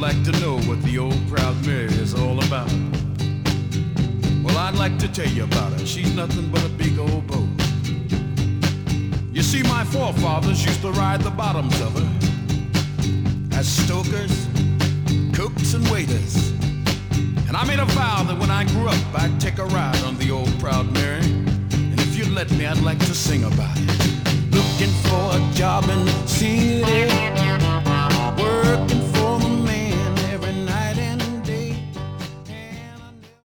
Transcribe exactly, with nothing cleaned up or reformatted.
like to know what the old Proud Mary is all about. Well, I'd like to tell you about her. She's nothing but a big old boat. You see, my forefathers used to ride the bottoms of her as stokers, cooks, and waiters. And I made a vow that when I grew up, I'd take a ride on the old Proud Mary. And if you'd let me, I'd like to sing about it. Looking for a job in the city, working